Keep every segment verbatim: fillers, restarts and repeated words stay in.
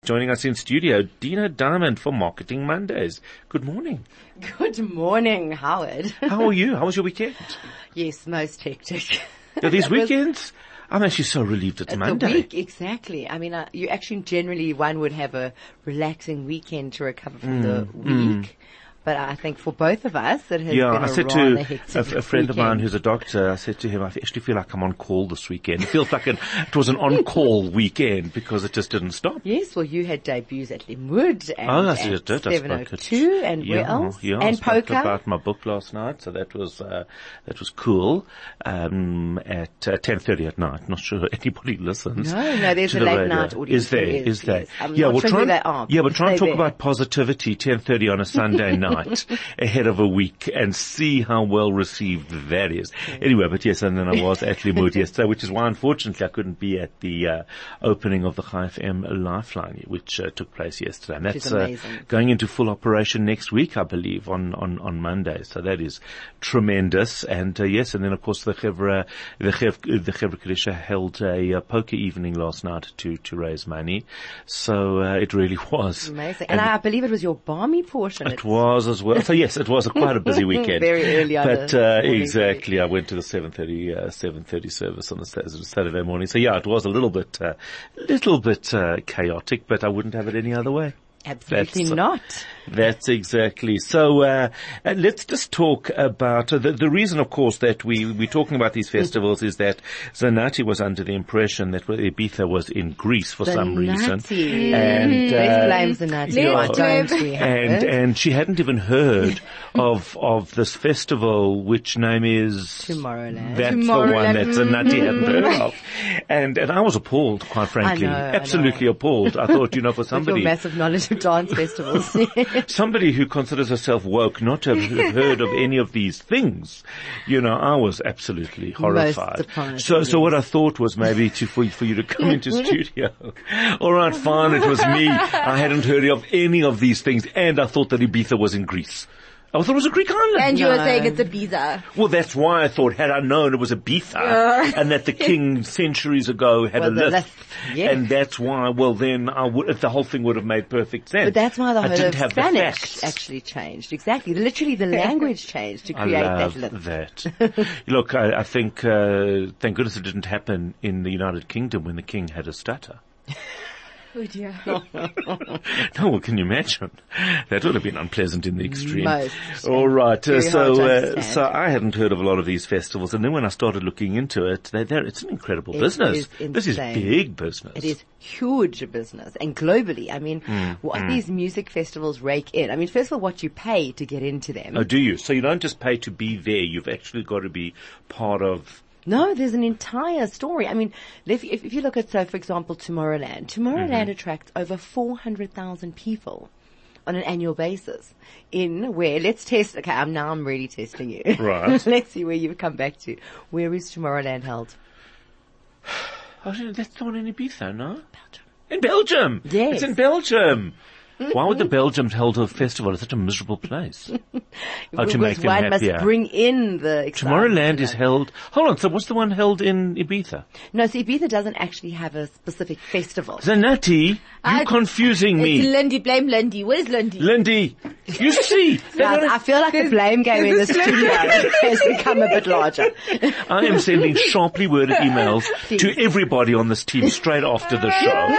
Joining us in studio, Dina Diamond for Marketing Mondays. Good morning. Good morning, Howard. How are you? How was your weekend? Yes, most hectic. Are these weekends? I'm actually so relieved it's, it's Monday. The week, exactly. I mean, uh, you actually generally one would have a relaxing weekend to recover from mm, the week. Mm. But I think for both of us, it has yeah, been a I said rather to hectic a, a friend weekend. of mine who's a doctor, I said to him, I actually feel like I'm on call this weekend. It feels like an, it was an on-call weekend because it just didn't stop. Yes, well, you had debuts at Limwood and oh, at it did. seven oh two and yeah, where else? Yeah, and I spoke Poker. about my book last night, so that was uh, that was cool. Um, at uh, ten thirty at night. Not sure anybody listens. No, no, there's a the late radio. night audience. Is there? Is, is there? Yes. I'm yeah, not we'll sure try who and, they are. Yeah, we'll try and talk there. about positivity ten thirty on a Sunday night ahead of a week and see how well received that is. Mm. Anyway, but yes, and then I was at Limwood yesterday, which is why unfortunately I couldn't be at the uh, opening of the Chai F M Lifeline, which uh, took place yesterday. And that's uh, going into full operation next week, I believe, on, on, on Monday. So that is tremendous. And uh, yes, and then of course the Chevra, the Chevra, the Chevra Kadisha held a uh, poker evening last night to, to raise money. So uh, it really was. Amazing. And, and I believe it was your balmy portion. It was as well. So yes, it was a quite a busy weekend. Very early on. But uh, exactly, I went to the seven thirty, uh, seven thirty service on the Saturday morning. So yeah, it was a little bit, a uh, little bit uh, chaotic, but I wouldn't have it any other way. Absolutely that's, not. That's exactly. So, uh, uh, let's just talk about, uh, the, the reason, of course, that we, we're talking about these festivals is that Zanati was under the impression that Ibiza was in Greece for Zanati. some reason. Mm. And, uh, Let's blame Zanati. Yeah, Why don't we have and, it? and she hadn't even heard of, of this festival, which name is? Tomorrowland. That's Tomorrowland. the one that Zanati hadn't heard of. And, and I was appalled, quite frankly. I know, Absolutely I know. appalled. I thought, you know, for somebody. With your massive knowledge of dance festivals. Somebody who considers herself woke not to have heard of any of these things, you know, I was absolutely horrified. So, so what I thought was maybe to, for, for you to come into studio. All right, fine, it was me. I hadn't heard of any of these things, and I thought that Ibiza was in Greece. I thought it was a Greek island. And you no. were saying it's Ibiza. Well, that's why I thought, had I known it was Ibiza, uh. and that the king centuries ago had well, a list, list. Yes. and that's why, well then, I would, the whole thing would have made perfect sense. But that's why the I whole didn't of have Spanish actually changed. Exactly. Literally the language changed to create I love that list. that. Look, I, I think, uh, thank goodness it didn't happen in the United Kingdom when the king had a stutter. Oh dear. No, well, can you imagine? That would have been unpleasant in the extreme. Most. All right. Uh, so, uh, uh, so I hadn't heard of a lot of these festivals, and then when I started looking into it, they, it's an incredible it business. Is this is big business. It is huge business, and globally. I mean, mm, what mm. these music festivals rake in. I mean, first of all, what you pay to get into them. Oh, do you? So you don't just pay to be there. You've actually got to be part of. No, there's an entire story. I mean, if, if, if you look at, so for example, Tomorrowland. Tomorrowland mm-hmm. attracts over four hundred thousand people on an annual basis. In where, let's test, okay, I'm, now I'm really testing you. Right. Let's see where you've come back to. Where is Tomorrowland held? Oh, that's not in Ibiza, no? Belgium. In Belgium? Yes. It's in Belgium. Why would the Belgians hold a festival at such a miserable place? Oh, to make them one happier. must bring in the Tomorrowland is held, hold on, so what's the one held in Ibiza? No, so Ibiza doesn't actually have a specific festival. Zanati, you're I, confusing me. It's Lindy, blame Lindy. Where's Lindy? Lindy, you see. Guys, I feel like the blame game in the studio has become a bit larger. I am sending sharply worded emails to everybody on this team straight after the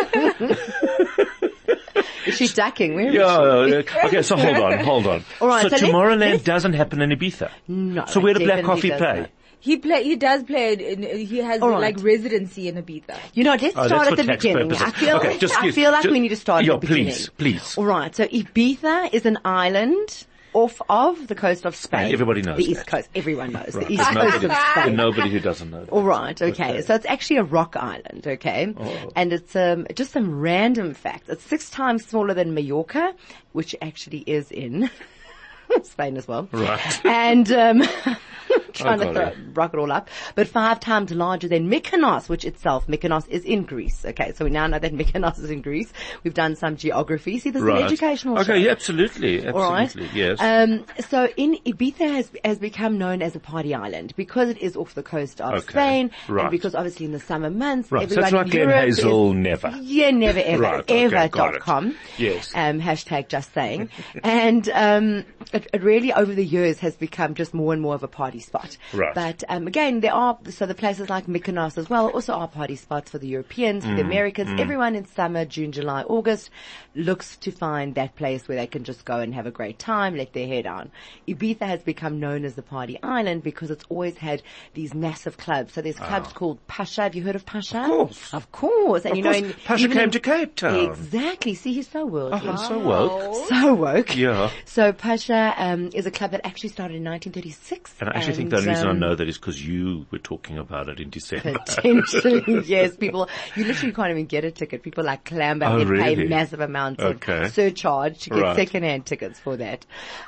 show. Is she ducking? Where is yeah, she? Okay, so hold on, hold on. All right, so so Tomorrowland let's, let's, doesn't happen in Ibiza? No. So where did Black Coffee play? Not. He play. He does play. In, he has right. like residency in Ibiza. You know, let's oh, start at the beginning. Purposes. I feel. Okay, just, I feel like just, we need to start yo, at the beginning. Please, please. All right. So Ibiza is an island off of the coast of Spain. Everybody knows the that. East Coast. Everyone knows right. the East There's Coast nobody, of Spain. Nobody who doesn't know that. All right. Okay. okay. So it's actually a rock island. Okay. Oh. And it's um just some random facts. It's six times smaller than Mallorca, which actually is in Spain as well. Right. And um trying I to got throw, rock it all up, but five times larger than Mykonos, which itself, Mykonos is in Greece. Okay, so we now know that Mykonos is in Greece. We've done some geography. See, this is Right. an educational show. Okay, yeah, absolutely, All right. absolutely, yes. Um, so in Ibiza has, has become known as a party island because it is off the coast of Okay, Spain, right. and because obviously in the summer months, Right, so everyone it's like in Glen Europe Hazel, is, never. yeah, never ever, Right, okay, ever got dot it. com. Yes. Um, hashtag just saying. and, um, it, it really over the years has become just more and more of a party spot. Right. But, um, again, there are, so the places like Mykonos as well also are party spots for the Europeans, for the Americans. Everyone in summer, June, July, August looks to find that place where they can just go and have a great time, let their hair down. Ibiza has become known as the party island because it's always had these massive clubs. So there's clubs called Pasha. Have you heard of Pasha? Of course. Of course. And Of you know, course. in, Pasha even came in- to Cape Town. Exactly. See, he's so worldly. Oh, I'm so woke. So woke. Yeah. So Pasha um, is a club that actually started in nineteen thirty-six. And I actually think the only reason I um, know that is because you were talking about it in December. Potentially, yes. People, you literally can't even get a ticket. People like clamber Oh, and pay really? massive amounts Okay. of surcharge to get Right. second-hand tickets for that.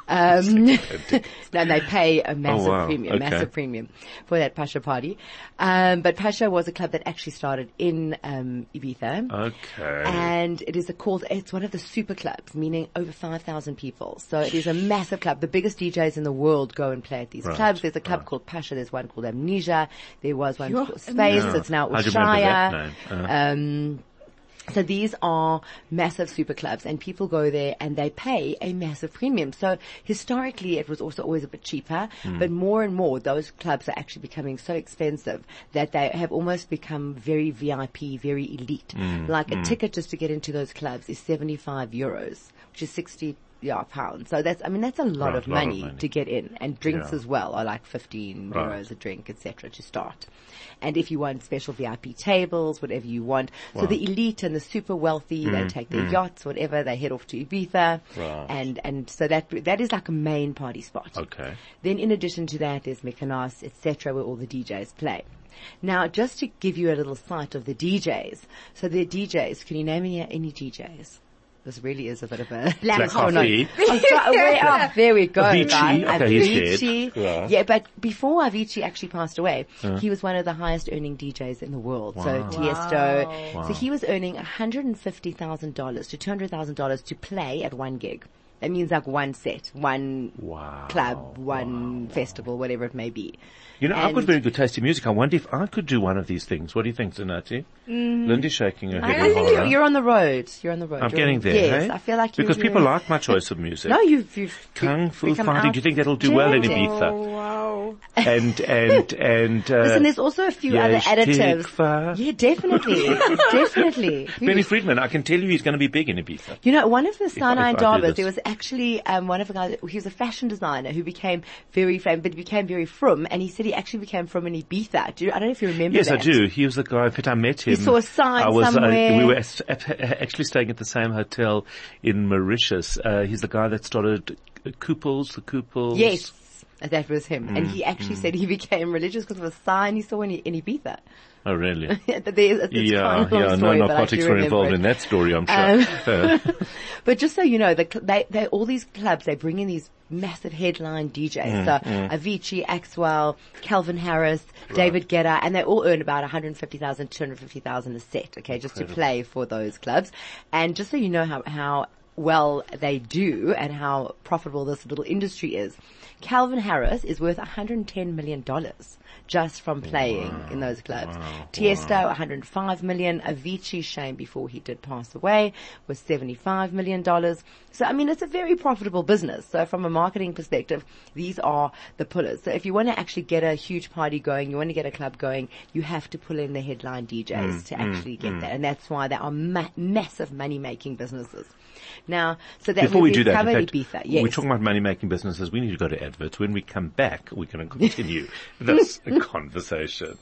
Um, no, they pay a massive Oh, wow. premium, Okay. massive premium for that Pasha party. Um, but Pasha was a club that actually started in um, Ibiza. Okay. And it is a called, it's one of the super clubs, meaning over five thousand people. So it is a massive club. The biggest D Js in the world go and play at these Right, clubs. There's a club right. called Pasha. There's one called Amnesia. There was one Yo, called Space. Yeah. It's now I do remember that Ushaya. name. Uh. Um, so these are massive super clubs and people go there and they pay a massive premium. So historically it was also always a bit cheaper, Hmm. but more and more those clubs are actually becoming so expensive that they have almost become very V I P, very elite. Hmm. Like a ticket just to get into those clubs is seventy-five euros, which is sixty yeah, pounds. So that's, I mean, that's a lot, Right, of, lot of money money. to get in. And drinks Yeah. as well are like fifteen Right. euros a drink, et cetera to start. And if you want special V I P tables, whatever you want. So Wow. the elite and the super wealthy, they take their yachts, whatever, they head off to Ibiza. Right. And, and so that, that is like a main party spot. Okay. Then in addition to that, there's Mykonos, et cetera, where all the D Js play. Now, just to give you a little sight of the D Js. So the D Js, can you name any, any D Js? This really is a bit of a Black Oh, no. Coffee. Oh, so- wait, oh, there we go. Avicii. guys. Okay, he's Avicii. dead. Yeah. Yeah, but before Avicii actually passed away, he was one of the highest earning D Js in the world. So Wow. Tiesto. Wow. So he was earning one hundred fifty thousand dollars to two hundred thousand dollars to play at one gig. That means like one set, one Wow. club, one festival, whatever it may be. You know, I've got And- very good taste in music. I wonder if I could do one of these things. What do you think, Zanati? Mm. Lindy's shaking her head. I in think horror. you're, you're on the road. You're on the road. I'm You're getting on- there, Yes, hey? I feel like you Because people like my choice of music. No, you've, you've Kung Fu become Fighting. Do you think that'll do well in outdated. Ibiza? Oh, wow. And, and, and, uh, Listen, there's also a few other Yesh additives. Tikva. Yeah, definitely, definitely. Benny Friedman, I can tell you he's going to be big in Ibiza. You know, one of the I- Sinai if I do Darbas, this. there was actually um, one of the guys, he was a fashion designer who became very famous, but became very frum, and he said he actually became from in Ibiza. Do you, I don't know if you remember Yes, that. I do. He was the guy, but I met him. You saw a sign I was, uh, somewhere. we were at, at, actually staying at the same hotel in Mauritius. Uh, he's the guy that started Kooples, the Kooples. Yes, that was him. Mm, and he actually said he became religious because of a sign he saw in, in Ibiza. Oh, really? There's, it's yeah, kind of a long yeah. story, No but I narcotics do were remember involved it. in that story, I'm sure. Um, Uh, But just so you know, the, cl- they, they, all these clubs, they bring in these massive headline D Js. Mm, so Avicii, Axwell, Calvin Harris, David Guetta, and they all earn about one hundred fifty thousand, two hundred fifty thousand a set, okay, just to play for those clubs. And just so you know how, how well they do and how profitable this little industry is, Calvin Harris is worth one hundred ten million dollars just from playing Wow. in those clubs. Wow. Tiesto, Wow. one hundred five million. Avicii, shame before he did pass away, was seventy-five million dollars. So, I mean, it's a very profitable business. So from a marketing perspective, these are the pullers. So if you want to actually get a huge party going, you want to get a club going, you have to pull in the headline D Js Mm, to mm, actually get mm. that. And that's why they are ma- massive money-making businesses. Now, so that Before we've we do that, covered in fact, Ibiza. Yes. we're talking about money-making businesses. We need to go to adverts. When we come back, we're going to continue this conversation.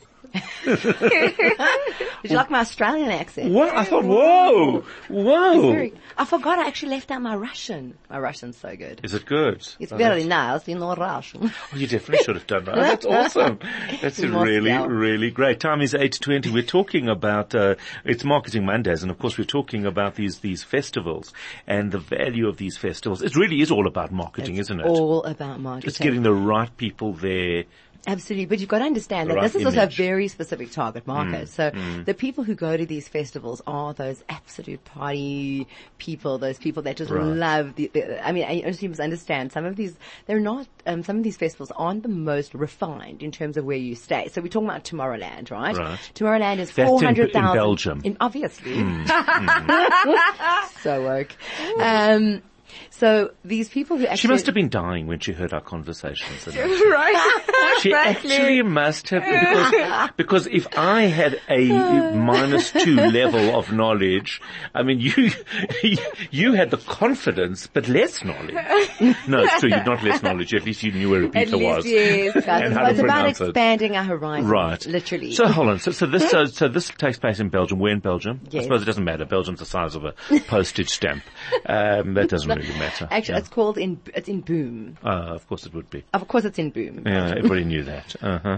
Did you like my Australian accent? What? I thought, whoa, whoa. Very, I forgot I actually left out my Russian. My Russian's so good. Is it good? It's Oh, very that's- nice, you know Russian. Oh, you definitely should have done that. Oh, that's awesome. That's In really, Moscow. really great. Time is eight twenty. We're talking about, uh, it's Marketing Mondays, and of course we're talking about these, these festivals and the value of these festivals. It really is all about marketing, It's isn't it? all about marketing. Just getting the right people there Absolutely, but you've got to understand The that right this is also a image. very specific target market. Mm, so mm. the people who go to these festivals are those absolute party people, those people that just Right. love the, the, I mean, I honestly must understand some of these, they're not, um, some of these festivals aren't the most refined in terms of where you stay. So we're talking about Tomorrowland, right? Right. Tomorrowland is That's in- four hundred thousand. in Belgium. In, obviously. Mm. So woke. Um, so these people who actually. She must have been dying when she heard our conversations. Right. She actually must have, because, because if I had a minus two level of knowledge, I mean, you, you had the confidence, but less knowledge. No, it's true, you not less knowledge, at least you knew where At Ibiza least, was. yes. Guys, and how to it's about pronounce it. expanding our horizons. Right. Literally. So hold on. So, so this, so, so this takes place in Belgium. We're in Belgium. Yes. I suppose it doesn't matter. Belgium's the size of a postage stamp. Um, that doesn't really matter. Actually, Yeah. it's called in, it's in Boom. Uh, of course it would be. Of course it's in Boom. Yeah, everybody knew that. Uh-huh.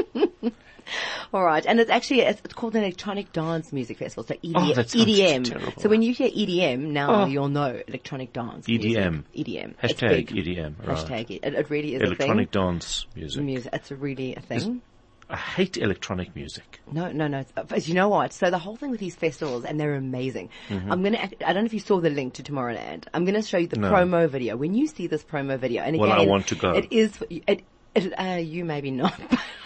All right. And it's actually, it's, it's called an electronic dance music festival. So E D M. Oh, that sounds E D M. terrible. So when you hear E D M, now Oh. you'll know electronic dance E D M. music. E D M. It's Hashtag big. E D M. Right. Hashtag it. It really is Electronic a thing. dance music. Music. It's really a thing. I hate electronic music. No, no, no. But you know what? So the whole thing with these festivals, and they're amazing. Mm-hmm. I'm gonna, I don't know if you saw the link to Tomorrowland. I'm gonna show you the No. promo video. When you see this promo video, and again, Well, I want to go. It is, it, it, uh, you maybe not.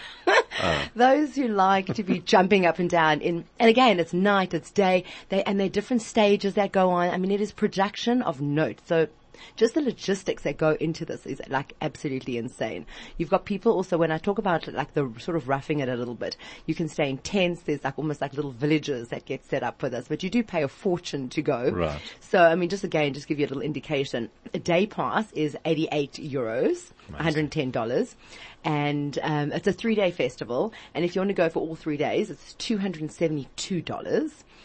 Those who like to be jumping up and down in, and again, it's night, it's day, they, and there are different stages that go on. I mean, it is production of note. So, just the logistics that go into this is like absolutely insane. You've got people also, when I talk about like the sort of roughing it a little bit, you can stay in tents. There's like almost like little villages that get set up for this, but you do pay a fortune to go. Right. So, I mean, just again, just give you a little indication. A day pass is eighty-eight euros, one hundred ten dollars. And, um, it's a three day festival. And if you want to go for all three days, it's two hundred seventy-two dollars.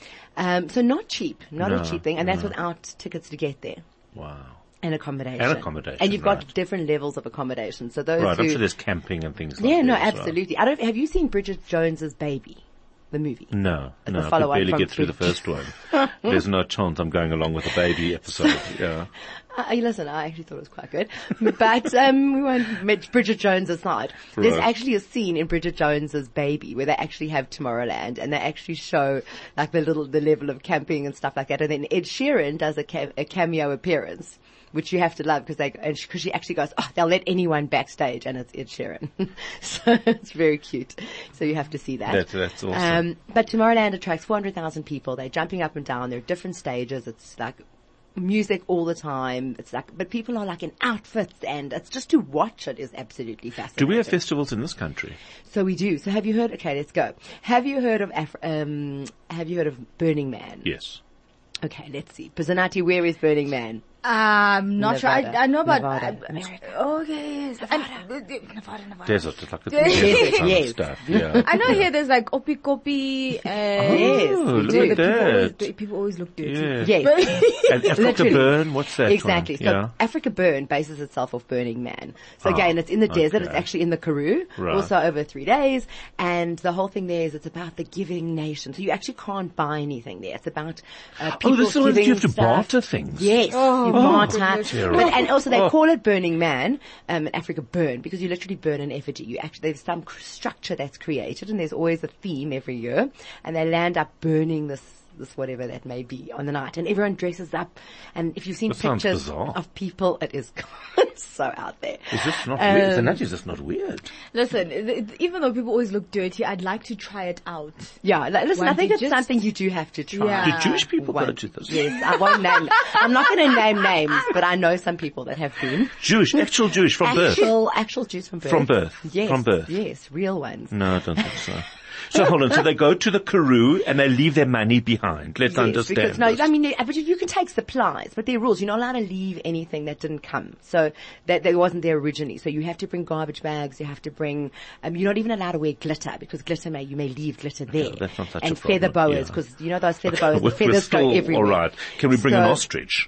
Um, so not cheap, not No, a cheap thing. And that's no. without tickets to get there. Wow. And accommodation. And accommodation, And you've got right. different levels of accommodation. So those Right, who, I'm sure there's camping and things like yeah, that. no, as well. absolutely. I don't, have you seen Bridget Jones's Baby? The movie? No, It's no, a I could follow-up barely from get through the Bridget- first one. There's no chance I'm going along with a baby episode. Yeah. Uh, listen, I actually thought it was quite good. But, um, we won't met Bridget Jones aside. There's Right. actually a scene in Bridget Jones's Baby where they actually have Tomorrowland and they actually show like the little, the level of camping and stuff like that. And then Ed Sheeran does a, ca- a cameo appearance, which you have to love because they, and she, cause she actually goes, oh, they'll let anyone backstage and it's Ed Sheeran. So it's very cute. So you have to see that. That- that's awesome. Um, but Tomorrowland attracts four hundred thousand people. They're jumping up and down. There are different stages. It's like music all the time. It's like, but people are like in outfits and it's just to watch it is absolutely fascinating. Do we have festivals in this country? So we do. So have you heard, okay, let's go. Have you heard of, Af- um, have you heard of Burning Man? Yes. Okay, let's see. Pazanati, where is Burning Man? I'm not sure. I, Nevada. I know about. Nevada. Uh, okay, yes. Nevada. Nevada, Nevada. Desert. It's like a Desert, desert kind yes. of stuff. Yeah. I know here there's like Opi Kopi and Yes, Oh, we look do. at people always, that. people always look dirty. Yeah. Yes. And Africa Literally. Burn, what's that Exactly. one? So Yeah. Africa Burn bases itself off Burning Man. So Ah, again, it's in the desert. It's okay. actually in the Karoo. Right. Also over three days. And the whole thing there is it's about the giving nation. So you actually can't buy anything there. It's about uh, people Oh, this is the one that giving you have to stuff. barter things. Yes, Oh, you oh, barter. goodness. But, and also they Oh. call it Burning Man, um, in Africa Burn, because you literally burn an effigy. You actually, there's some cr- structure that's created and there's always a theme every year and they land up burning this, this whatever that may be on the night and everyone dresses up and if you've seen That sounds pictures bizarre. of people, it is so out there. Is this not Um, weird? That is just not weird. Listen, th- th- even though people always look dirty, I'd like to try it out. Yeah, li- listen, Why I think don't it's you just- something you do have to try. Yeah. Do Jewish people go One- to this? Yes, I won't name, I'm not going to name names, but I know some people that have been. Jewish, actual Jewish from birth. Actual, actual Jews from birth. From birth. Yes. From birth. Yes, real ones. No, I don't think so. So hold on. So they go to the Karoo and they leave their money behind. Let's Yes, understand because no, this. I mean, yeah, but you, you can take supplies, but there are rules. You're not allowed to leave anything that didn't come. So that, that wasn't there originally. So you have to bring garbage bags. You have to bring. Um, you're not even allowed to wear glitter because glitter may you may leave glitter there. that's not such a and problem, feather boas yeah. because you know those feather boas. We're- The we're feathers still go everywhere. all right. Can we bring So- an ostrich?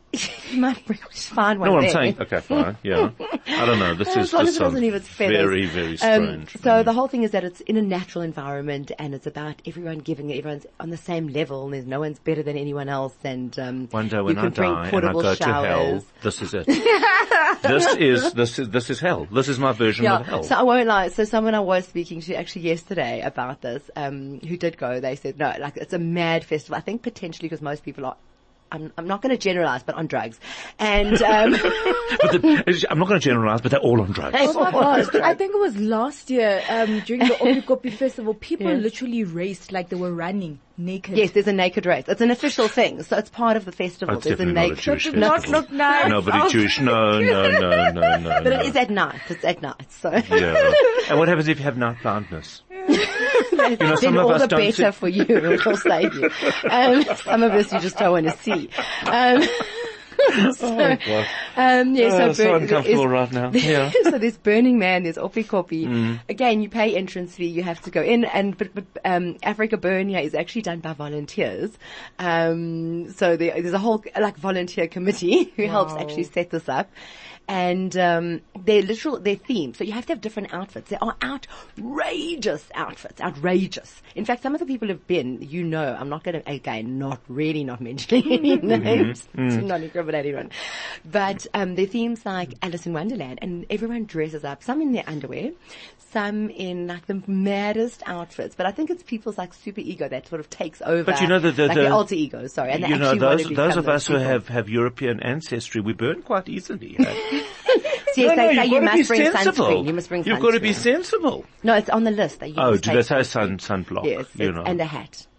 You might find one No, I'm there. saying, okay, fine, yeah. I don't know, this As is long this as it doesn't sounds leave its feathers. very, very Um, strange. so the whole thing is that it's in a natural environment and it's about everyone giving it, everyone's on the same level and there's no one's better than anyone else and um, One day when you I can bring die and I portable go showers. to hell, this is it. this is, this is, this is hell. This is my version Yeah, of hell. so I won't lie. So someone I was speaking to actually yesterday about this, um, who did go, they said, no, like it's a mad festival. I think potentially because most people are, I'm, I'm not going to generalize, but on drugs. And, um, But the, I'm not going to generalize, but they're all on drugs. Oh my gosh, I think it was last year, um, during the Opikopi festival, people Yes. literally raced like they were running naked. yes, there's a naked race. It's an official thing. So it's part of the festival. Oh, it's there's a definitely not a naked, Jewish Does festival. not look nice. Nobody Oh. Jewish. No, no, no, no, no. but no. it is at night. It's at night. So Yeah. And what happens if you have night blindness? then some of all us the don't better see- for you. It'll save you. Um, some of us you just don't want to see. Um, so, God. um, yeah, Oh, so, so burn- uncomfortable is- right now. Yeah. so there's Burning Man, there's Opikopi. Mm. Again, you pay entrance fee, you have to go in, and but, but um, Africa Burn here is actually done by volunteers. Um, so there, there's a whole like volunteer committee who helps Wow. actually set this up. And um, they're literal, they're themed. So you have to have different outfits. There are outrageous outfits, outrageous. In fact, some of the people have been, you know, I'm not going to, again, not really not mentioning any names to not incriminate anyone. But um, their themes like Alice in Wonderland, and everyone dresses up, some in their underwear, some in like the maddest outfits. But I think it's people's like super ego that sort of takes over. But you know the- the- like the- the alter ego, sorry. And they You know, actually want those to those become of us who people. have, have European ancestry, we burn quite easily. eh? Yes, they say you've you got to be must bring sensible. sunscreen. You must bring You've sunscreen. got to be sensible. No, it's on the list. They Oh, must do take they say sunscreen. sun sunblock? Yes, you it's- know. and a hat.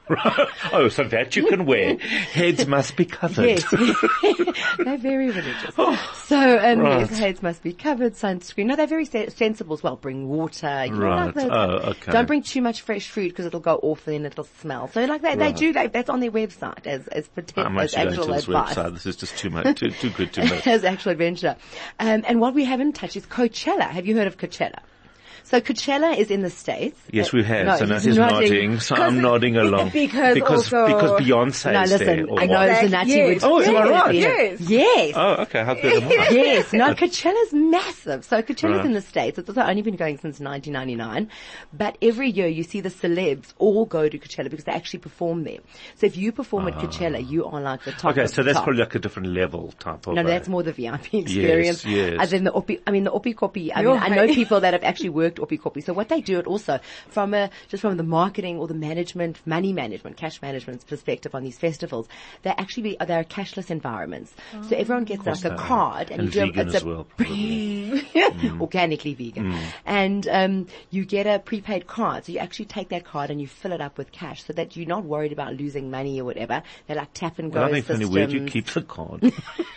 Oh, so that you can wear. Heads must be covered. Yes, they're very religious. So, um, Right. yes, heads must be covered, sunscreen. No, they're very se- sensible as well. Bring water. You know, Right. like those- Oh, okay. Don't bring too much fresh fruit because it'll go off and it'll smell. So, like they, they Right. do. They, that's on their website as as, poten- I'm as actually going actual to this advice. website. This is just too much, too, too good to miss. As actual adventure. Um, and what we haven't touched is Coachella. Have you heard of Coachella? So Coachella is in the States. Yes, we have. No, so now he's he's nodding. nodding, so I'm nodding along. Because because, also- because Beyonce No, is listen, there. or I know what? Like, Zanati yes. would. Oh, am I right? Yes. Yes. Oh, okay. How good am I? Yes, no, Coachella's massive. So Coachella's Right. in the States. It's also only been going since nineteen ninety-nine. But every year you see the celebs all go to Coachella because they actually perform there. So if you perform at Coachella, you are like the top Okay, of so the that's top. probably like a different level type of. No, uh, that's more the V I P experience. yes. As in the Opi, I mean the Opikopi, I You're mean, I know right. people that have actually worked Opikopi. So what they do it also from a, just from the marketing or the management, money management, cash management perspective on these festivals, they actually be, they're cashless environments. So everyone gets like course a they are. card and, And you do vegan it's as a well, probably. organically vegan. And um, you get a prepaid card. So you actually take that card and you fill it up with cash so that you're not worried about losing money or whatever. They're like tap and go Well, I think funny, systems. where do you keep the card?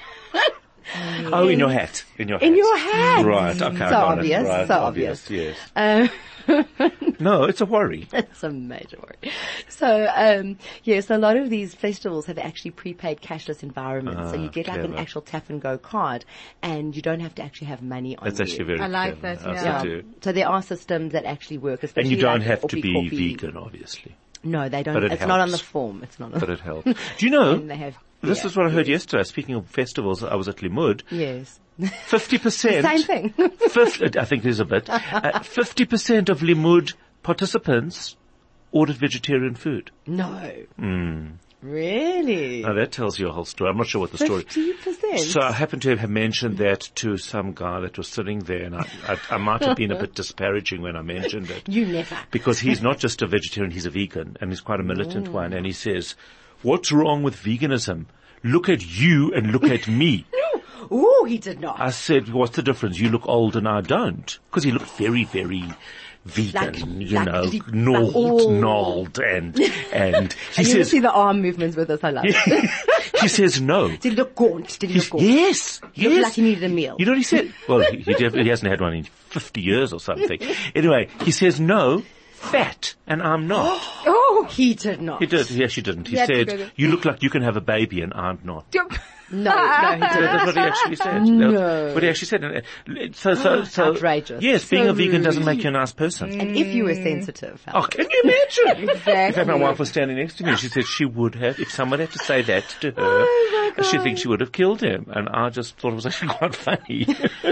Oh, in your hat. In your hat. In your hat. Right, okay. So I got obvious, It. Right, so obvious. obvious. Yes. Um, No, it's a worry. It's a major worry. So, um, yes, a lot of these festivals have actually prepaid cashless environments. so Ah, you get like an clever. actual tap and go card and you don't have to actually have money on That's you. actually very I like clever. that, I yeah. also do. So there are systems that actually work. And especially you don't like have to be Opikopi. vegan, obviously. No, they don't. But it It's not on the helps. form. It's not on But it helps. Do you know, And they have, this yeah, is what I heard yes. yesterday. Speaking of festivals, I was at Limud. Yes. fifty percent. Same thing. fifty, I think there's a bit. Uh, fifty percent of Limud participants ordered vegetarian food. No. Mm. Really? Now that tells you a whole story. I'm not sure what the story. fifty percent? So I happened to have mentioned that to some guy that was sitting there, and I, I, I might have been a bit disparaging when I mentioned it. You never. Because he's not just a vegetarian, he's a vegan, and he's quite a militant one, and he says, what's wrong with veganism? Look at you and look at me. Ooh, he did not. I said, what's the difference? You look old and I don't. Because he looked very, very vegan, Like- you like know, li- gnawed, oh. gnawed, and, and he and you says, see the arm movements with us. I love it. he says no. Did he look gaunt? Did he look gaunt? Yes, He looked yes. like he needed a meal. You know what he said? Well, he, he, def- he hasn't had one in fifty years or something. Anyway, he says no, fat, and I'm not. Oh, he did not. He did. He actually didn't. He He had to said, go there. you look like you can have a baby and I'm not. No, no, he So didn't. that's what he actually said. No. What he actually said. And, uh, So, so, so. Outrageous. Yes, being So a vegan doesn't rude. make you a nice person. And if you were sensitive, Oh, can you imagine? Exactly. In fact, my wife was standing next to me and she said she would have, if someone had to say that to her, Oh, my she God. thinks she would have killed him. And I just thought it was actually quite funny.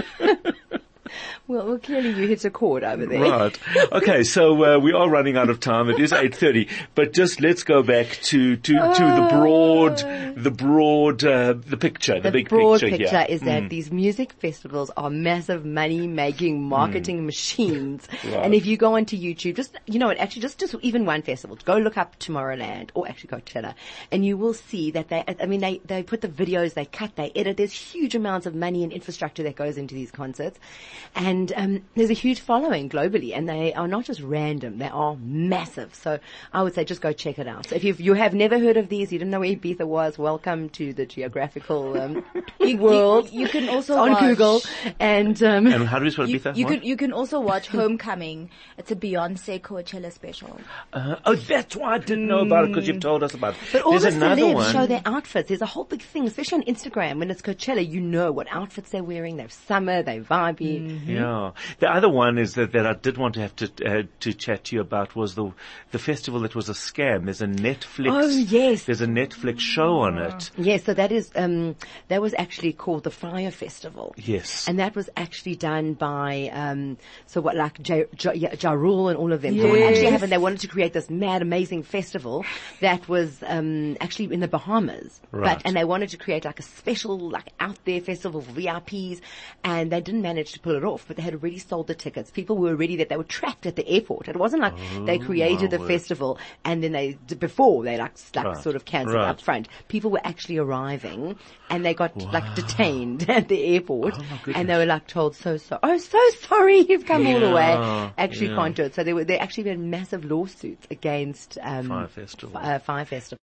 well, well, clearly you hit a chord over there. Right. Okay, so uh, we are running out of time. It is eight thirty. But just let's go back to, to, to the broad, the broad, uh, the picture, the, The big broad picture, picture here. is that these music festivals are massive money-making marketing machines. Right. And if you go onto YouTube, just, you know what, actually just, just even one festival, go look up Tomorrowland or actually Coachella, and you will see that they, I mean, they, they put the videos, they cut, they edit. There's huge amounts of money and infrastructure that goes into these concerts. And, um, there's a huge following globally, and they are not just random, they are massive. So I would say just go check it out. So if you've, you have never heard of these, you didn't know where Ibiza was, welcome to the geographical um, world. You, you can also It's on watch, Google. And, um, And how do we spell You, Ibiza? you What? can you can also watch Homecoming. It's a Beyonce Coachella special. Uh, oh, that's why I didn't know about it because you've told us about it. but all There's the another celebs one. show their outfits. There's a whole big thing, especially on Instagram. When it's Coachella, you know what outfits they're wearing. They're summer, they're vibey. Yeah. The other one is that, that I did want to have to uh, to chat to you about was the the festival that was a scam. There's a Netflix. Oh, yes. There's a Netflix show on it. Yes, so that is, um, that was actually called the Fire Festival. Yes. And that was actually done by, um, so what, like Ja, ja, yeah, Ja Rule and all of them. So what actually Yes. happened, they wanted to create this mad, amazing festival that was, um, actually in the Bahamas. Right. But, and they wanted to create like a special, like out there festival for V I Ps, and they didn't manage to pull it off, but they had already sold the tickets. People were already that they were trapped at the airport. It wasn't like they created my the word. festival and then they, before they like, like Right. sort of cancelled Right. up front. People were actually arriving and they got like detained at the airport, Oh, my and goodness. they were like told, so so oh so sorry, you've come all the Yeah, way, actually yeah. can't do it. So they were they actually had massive lawsuits against um Fire Festival. uh, Fire Festival.